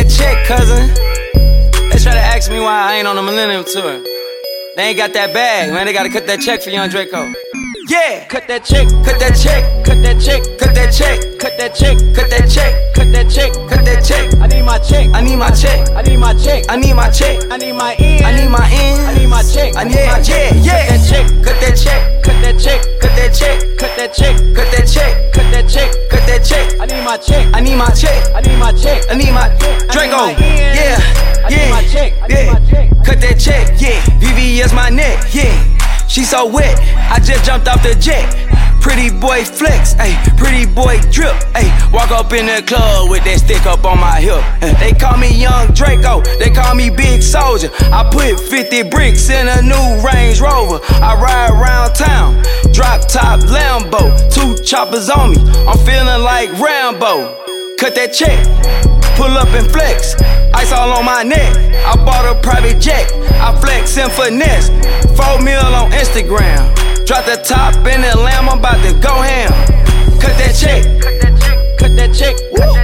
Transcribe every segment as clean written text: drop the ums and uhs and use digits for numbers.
that check, cousin. They try to ask me why I ain't on the Millennium Tour. They ain't got that bag, man. They gotta cut that check for Young Draco. Yeah, cut that check, cut that check, cut that check, cut that check, cut that check, cut that check, cut that check, cut that check. I need my check, I need my check, I need my check, I need my check, I need my end, I need my end, I need my check, I need my check. Yeah, cut that check, cut that check, cut that check, cut that check, cut that check, cut that check, cut that check. I need my check, I need my check, I need my check, I need my Draco. Yeah, yeah, cut that check. Yeah, VVS my neck. Yeah. She so wet, I just jumped off the jet. Pretty boy flex, ayy, pretty boy drip, ayy. Walk up in the club with that stick up on my hip. They call me Young Draco, they call me Big Soldier. I put 50 bricks in a new Range Rover. I ride around town, drop top Lambo. 2 choppers on me, I'm feeling like Rambo. Cut that check, pull up and flex. Ice all on my neck, I bought a private jet. I flex and finesse, 4 mil on Instagram. Drop the top in the lamb, I'm about to go ham. Cut that check, cut that check,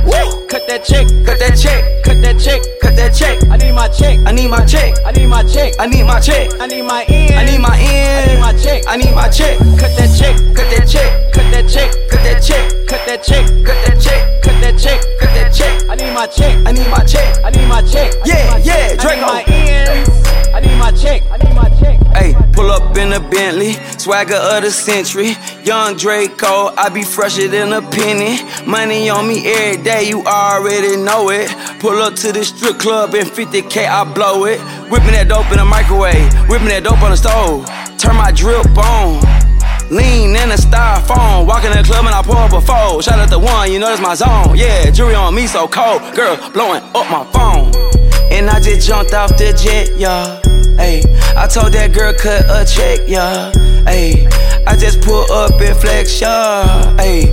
cut that check, cut that check, cut that check, cut that check. I need my check, I need my check, I need my check, I need my check, I need my end, I need my end, I need my check, I need my check. Cut that check, cut that check, cut that check, cut that check, cut that check, cut that check, cut that check, cut that check. I need my check, I need my check, I need my check. Yeah, yeah, Draco. I need my ends, I need my check, I need my check. Hey, pull up in a Bentley, swagger of the century. Young Draco, I be fresher than a penny. Money on me every day, you already know it. Pull up to the strip club and 50K, I blow it. Whipping that dope in the microwave, whipping that dope on the stove. Turn my drip on, lean in a styrofoam. Walk in the club and I pour up a fold. Shout out to one, you know that's my zone. Yeah, jewelry on me so cold, girl blowing up my phone. And I just jumped off the jet, y'all. Ayy, I told that girl cut a check, yeah. Ayy, I just pull up and flex, yeah. Ayy,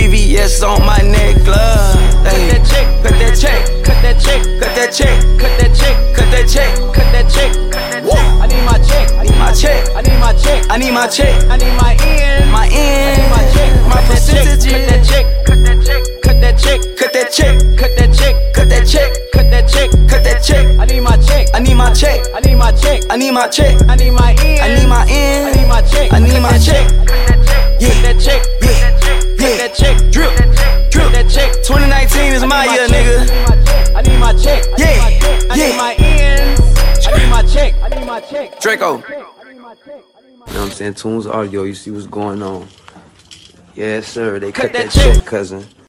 VVS on my neck, glove. Ayy, cut that check, cut that check, cut that check, cut that check, cut that check, cut that check, cut that check. I need my check, I need my check, I need my check, I need my check, I need my end, my end, I need my check, my percentage. Cut that check, cut that check, cut that check, cut that check, cut that check, cut that check, cut that check, cut that check. I need my check, I need my check, I need my check, I need my check, I need my end, I need my end, I need my check, I need my check. Yeah, that check, yeah, yeah, that check, drip, drip, that check. 2019 is my year, nigga. I need my check, yeah, I need my ends, I need my check, I need my check. Draco. You know what I'm saying? Tunes Audio, you see what's going on. Yes, sir, they cut that check, cousin.